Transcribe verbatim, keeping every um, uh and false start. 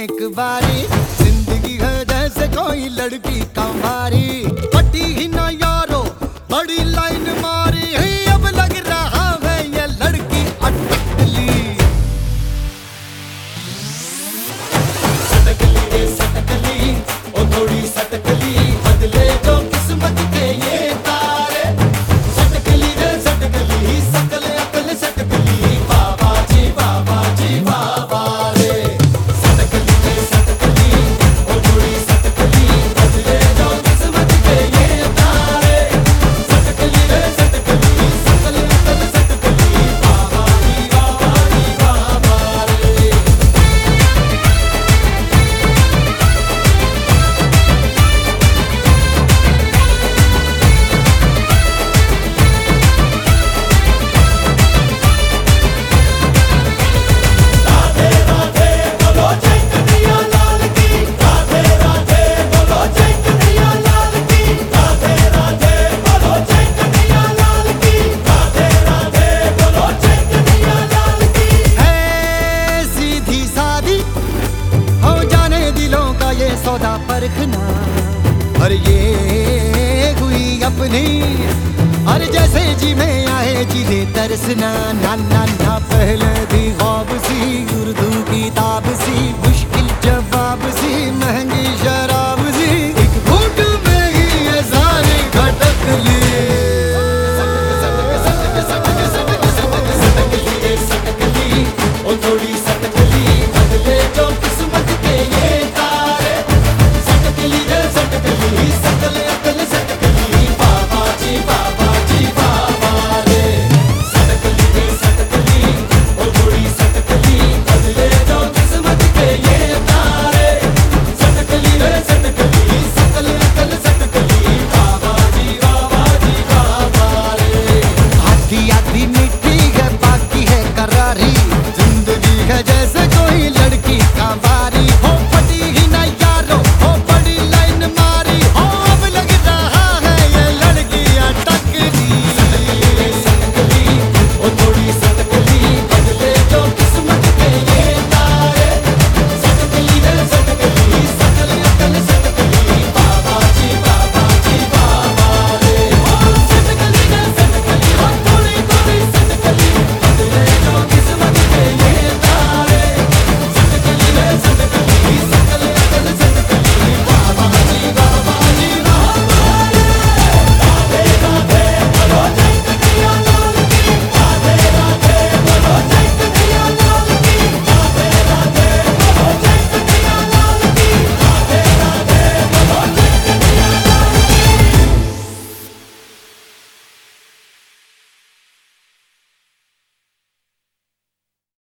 एक बारी, जिंदगी है जैसे कोई लड़की कमारी, पटी ही ना यारो बड़ी लाइन मारी है, अब लग रहा है ये लड़की अटकली। सटकली रे सटकली, ओ थोड़ी सटकली, बदले जो किस्मत के ये तारे। सटकली रे सटकली, सकल अकल सटकली, बाबा जी बाबा जी बाबा रे। सटकली रे सटकली, ओ थोड़ी सटकली, बदले जो किस्मत के ये तारे। सटकली रे सटकली, सकल अकल सटकली, बाबा जी बाबा जी बाबा रे। राधे राधे बोलो जय कन्हैया लाल की, राधे राधे बोलो जय कन्हैया लाल की, राधे राधे बोलो जय कन्हैया लाल की, राधे राधे बोलो जय कन्हैया लाल की। है सीधी सादी हो जाने दिलों का ये सौदा परखना, और ये हुई अपनी, और जैसे जी में आए जिन्हें तरसना, ना ना ना पहले